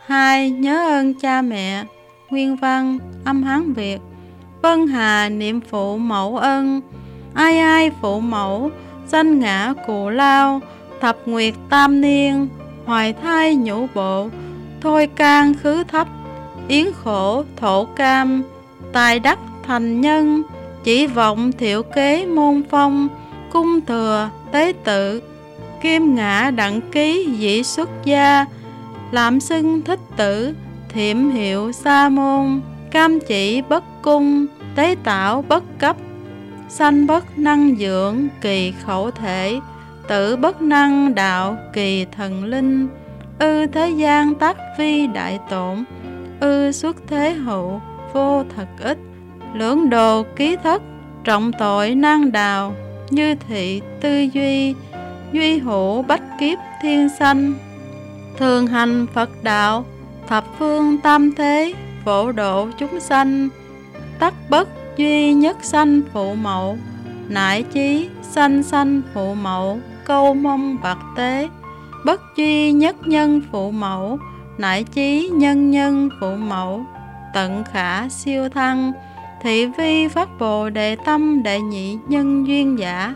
2. Nhớ ơn cha mẹ. Nguyên văn âm Hán Việt. Vân hà niệm phụ mẫu ân, ai ai phụ mẫu, sanh ngã cù lao. Thập nguyệt tam niên, hoài thai nhũ bộ. Thôi can khứ thấp, yến khổ thổ cam. Tài đắc thành nhân, chỉ vọng thiệu kế môn phong. Cung thừa tế tự, kim ngã đặng ký dĩ xuất gia. Lạm xưng thích tử, thiểm hiệu sa môn. Cam chỉ bất cung, tế tạo bất cấp. Sanh bất năng dưỡng, kỳ khẩu thể. Tử bất năng đạo, kỳ thần linh. Ư thế gian tác vi đại tổn, ư xuất thế hữu, vô thật ích. Lưỡng đồ ký thất, trọng tội nan đào. Như thị tư duy, duy hữu bách kiếp thiên sanh. Thường hành Phật đạo, thập phương tam thế. Phổ độ chúng sanh, tắc bất duy nhất sanh phụ mẫu. Nại chí sanh sanh phụ mẫu, câu mong bạc tế. Bất duy nhất nhân phụ mẫu, nại chí nhân nhân phụ mẫu. Tận khả siêu thăng, thị vi phát bồ đề tâm đệ nhị nhân duyên giả.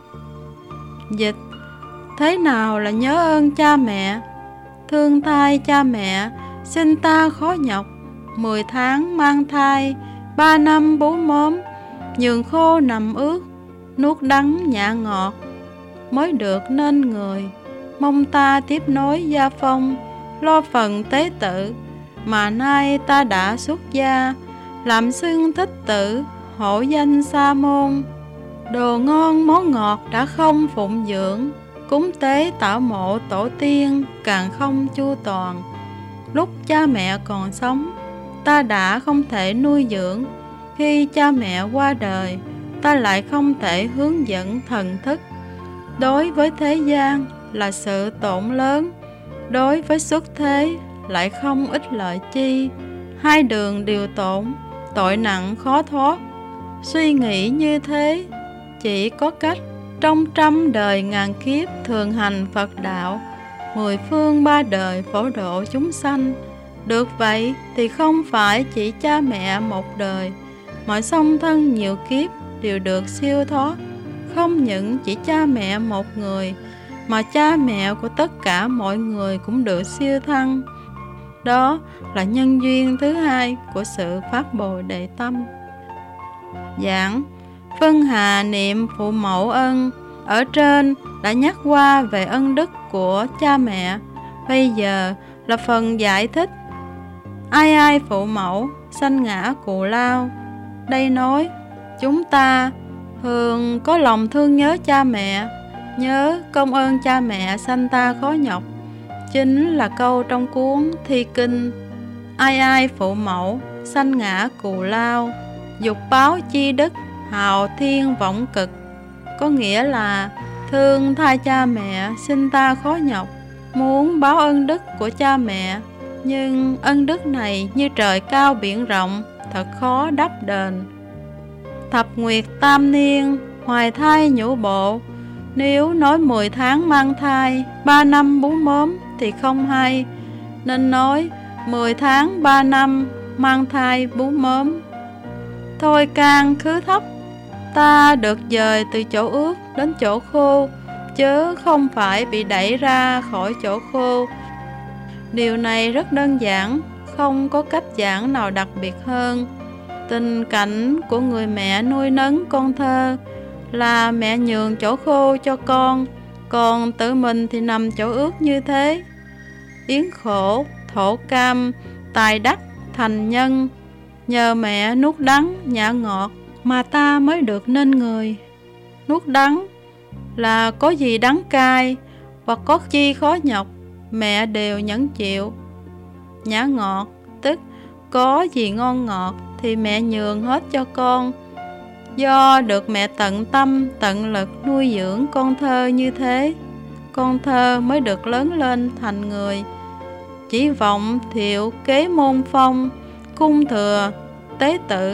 Dịch: thế nào là nhớ ơn cha mẹ? Thương thai cha mẹ, sinh ta khó nhọc. 10 tháng mang thai, 3 năm bú mớm. Nhường khô nằm ướt, nuốt đắng nhả ngọt. Mới được nên người, mong ta tiếp nối gia phong. Lo phần tế tự, mà nay ta đã xuất gia. Làm xưng thích tử, hộ danh sa môn. Đồ ngon món ngọt đã không phụng dưỡng. Cúng tế tạo mộ tổ tiên, càng không chu toàn. Lúc cha mẹ còn sống, ta đã không thể nuôi dưỡng. Khi cha mẹ qua đời, ta lại không thể hướng dẫn thần thức. Đối với thế gian là sự tổn lớn, đối với xuất thế lại không ích lợi chi. Hai đường đều tổn, tội nặng khó thoát. Suy nghĩ như thế, chỉ có cách trong trăm đời ngàn kiếp thường hành Phật đạo, 10 phương 3 đời phổ độ chúng sanh. Được vậy thì không phải chỉ cha mẹ một đời, mọi song thân nhiều kiếp đều được siêu thoát. Không những chỉ cha mẹ một người, mà cha mẹ của tất cả mọi người cũng được siêu thăng. Đó là nhân duyên thứ hai của sự phát bồ đề tâm. Giảng: phân hà niệm phụ mẫu ân. Ở trên đã nhắc qua về ân đức của cha mẹ. Bây giờ là phần giải thích. Ai ai phụ mẫu, sanh ngã cù lao. Đây nói chúng ta thường có lòng thương nhớ cha mẹ, nhớ công ơn cha mẹ sanh ta khó nhọc. Chính là câu trong cuốn Thi Kinh: ai ai phụ mẫu, sanh ngã cù lao. Dục báo chi đức, hào thiên vọng cực. Có nghĩa là thương thai cha mẹ sinh ta khó nhọc, muốn báo ân đức của cha mẹ. Nhưng ân đức này như trời cao biển rộng, thật khó đắp đền. Thập nguyệt tam niên, hoài thai nhũ bộ. Nếu nói 10 tháng mang thai, 3 năm bú mớm thì không hay, nên nói 10 tháng 3 năm mang thai bú mớm. Thôi can khứ thấp, ta được dời từ chỗ ướt đến chỗ khô, chớ không phải bị đẩy ra khỏi chỗ khô. Điều này rất đơn giản, không có cách giảng nào đặc biệt hơn. Tình cảnh của người mẹ nuôi nấng con thơ là mẹ nhường chỗ khô cho con, còn tự mình thì nằm chỗ ướt như thế. Yến khổ thổ cam, tài đắc thành nhân. Nhờ mẹ nuốt đắng nhả ngọt mà ta mới được nên người. Nuốt đắng là có gì đắng cay hoặc có chi khó nhọc, mẹ đều nhẫn chịu. Nhả ngọt tức có gì ngon ngọt thì mẹ nhường hết cho con. Do được mẹ tận tâm tận lực nuôi dưỡng con thơ như thế, con thơ mới được lớn lên thành người. Chỉ vọng thiệu kế môn phong, cung thừa tế tự.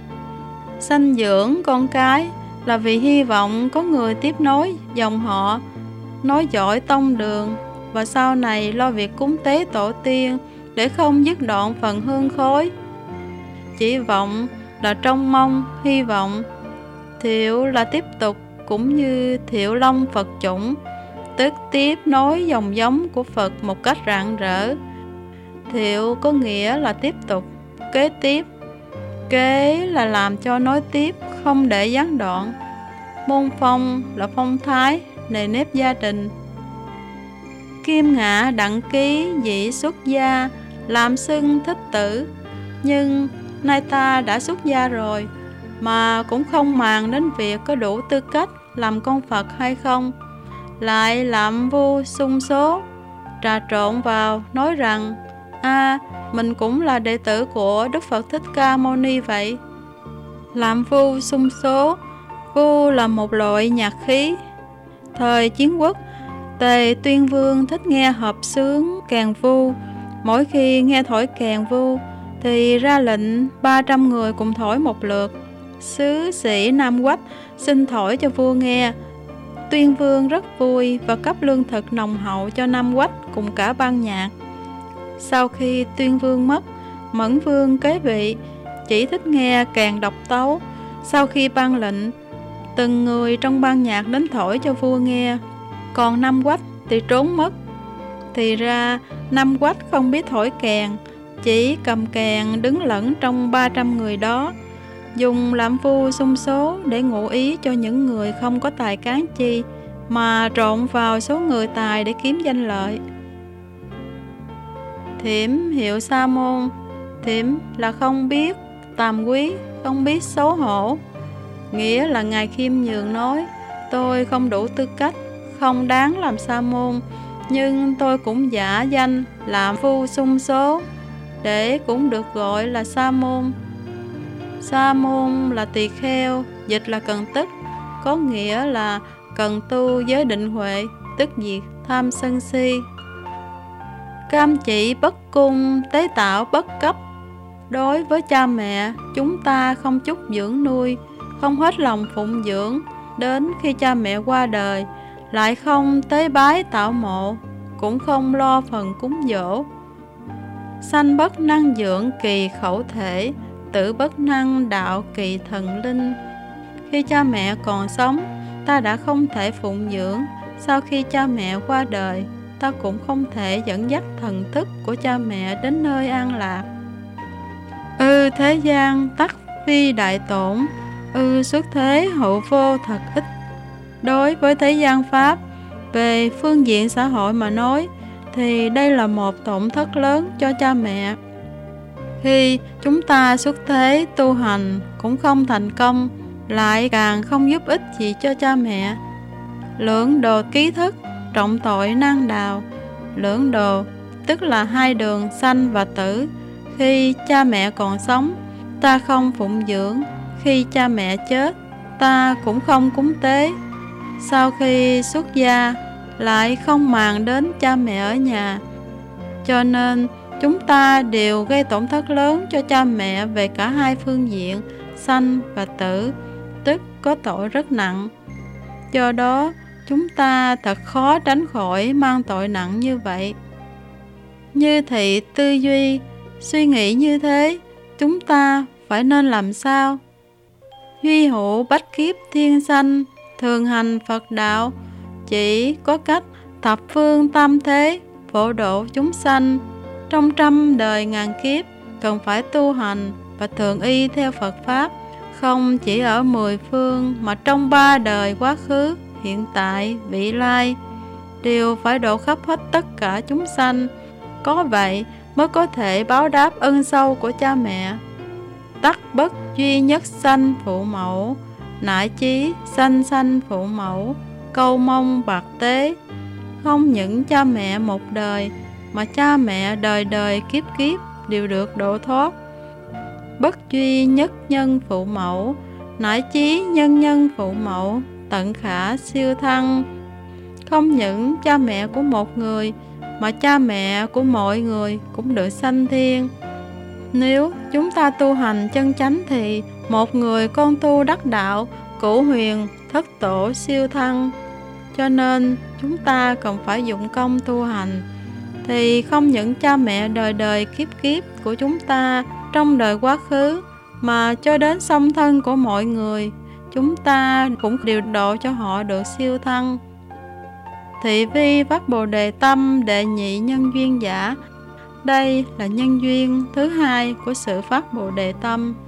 Sanh dưỡng con cái là vì hy vọng có người tiếp nối dòng họ, nói giỏi tông đường, và sau này lo việc cúng tế tổ tiên, để không dứt đoạn phần hương khói. Chỉ vọng là trông mong, hy vọng. Thiệu là tiếp tục, cũng như Thiệu Long Phật chủng, tức tiếp nối dòng giống của Phật một cách rạng rỡ. Thiệu có nghĩa là tiếp tục, kế tiếp. Kế là làm cho nối tiếp, không để gián đoạn. Môn phong là phong thái, nề nếp gia đình. Kim Ngã Đặng Ký dị xuất gia, làm xưng thích tử. Nhưng nay ta đã xuất gia rồi, mà cũng không màng đến việc có đủ tư cách làm con Phật hay không. Lại lạm vu xung số, trà trộn vào, nói rằng mình cũng là đệ tử của Đức Phật Thích Ca Mâu Ni vậy. Lạm vu xung số, vu là một loại nhạc khí. Thời Chiến Quốc, Tề Tuyên Vương thích nghe hợp xướng kèn vu. Mỗi khi nghe thổi kèn vu thì ra lệnh 300 người cùng thổi một lượt. Sứ sĩ Nam Quách xin thổi cho vua nghe. Tuyên Vương rất vui và cấp lương thực nồng hậu cho Nam Quách cùng cả ban nhạc. Sau khi Tuyên Vương mất, Mẫn Vương kế vị, chỉ thích nghe kèn độc tấu. Sau khi ban lệnh, từng người trong ban nhạc đến thổi cho vua nghe. Còn Nam Quách thì trốn mất. Thì ra Nam Quách không biết thổi kèn, chỉ cầm kèn đứng lẫn trong 300 người đó, dùng lạm vu xung số để ngụ ý cho những người không có tài cán chi, mà trộn vào số người tài để kiếm danh lợi. Thiểm hiệu Sa môn. Thiểm là không biết tàm quý, không biết xấu hổ. Nghĩa là Ngài khiêm nhường nói: tôi không đủ tư cách, không đáng làm sa môn, nhưng tôi cũng giả danh lạm vu xung số để cũng được gọi là sa môn. Sa môn là tỳ kheo, dịch là cần tức, có nghĩa là cần tu giới định huệ, tức diệt tham sân si. Cam chỉ bất cung, tế tạo bất cấp. Đối với cha mẹ, chúng ta không chút dưỡng nuôi, không hết lòng phụng dưỡng, đến khi cha mẹ qua đời lại không tế bái tạo mộ, cũng không lo phần cúng dỗ. Sanh bất năng dưỡng kỳ khẩu thể, tử bất năng đạo kỳ thần linh. Khi cha mẹ còn sống, ta đã không thể phụng dưỡng. Sau khi cha mẹ qua đời, ta cũng không thể dẫn dắt thần thức của cha mẹ đến nơi an lạc. Thế gian tắc phi đại tổn, xuất thế hữu vô thật ích. Đối với thế gian pháp, về phương diện xã hội mà nói, thì đây là một tổn thất lớn cho cha mẹ. Khi chúng ta xuất thế tu hành cũng không thành công, lại càng không giúp ích gì cho cha mẹ. Lưỡng đồ ký thức, trọng tội nan đào. Lưỡng đồ tức là hai đường sanh và tử. Khi cha mẹ còn sống, ta không phụng dưỡng. Khi cha mẹ chết, ta cũng không cúng tế. Sau khi xuất gia, lại không màng đến cha mẹ ở nhà. Cho nên chúng ta đều gây tổn thất lớn cho cha mẹ về cả hai phương diện, sanh và tử, tức có tội rất nặng. Do đó, chúng ta thật khó tránh khỏi mang tội nặng như vậy. Như thị tư duy, suy nghĩ như thế, chúng ta phải nên làm sao? Duy hữu bách kiếp thiên sanh, thường hành Phật đạo, chỉ có cách thập phương tam thế, phổ độ chúng sanh. Trong trăm đời ngàn kiếp, cần phải tu hành và thường y theo Phật Pháp, không chỉ ở 10 phương mà trong 3 đời quá khứ, hiện tại, vị lai, đều phải độ khắp hết tất cả chúng sanh. Có vậy mới có thể báo đáp ân sâu của cha mẹ. Tắc bất duy nhất sanh phụ mẫu, nại chí sanh sanh phụ mẫu, câu mong bạc tế. Không những cha mẹ một đời, mà cha mẹ đời đời kiếp kiếp đều được độ thoát. Bất duy nhất nhân phụ mẫu, nại chí nhân nhân phụ mẫu, tận khả siêu thăng. Không những cha mẹ của một người, mà cha mẹ của mọi người cũng được sanh thiên. Nếu chúng ta tu hành chân chánh thì một người con tu đắc đạo, cửu huyền, thất tổ siêu thăng. Cho nên chúng ta cần phải dụng công tu hành. thì không những cha mẹ đời đời kiếp kiếp của chúng ta trong đời quá khứ, mà cho đến song thân của mọi người, chúng ta cũng điều độ cho họ được siêu thăng. Thị vi phát Bồ Đề tâm đệ nhị nhân duyên giả. Đây là nhân duyên thứ hai của sự phát Bồ Đề tâm.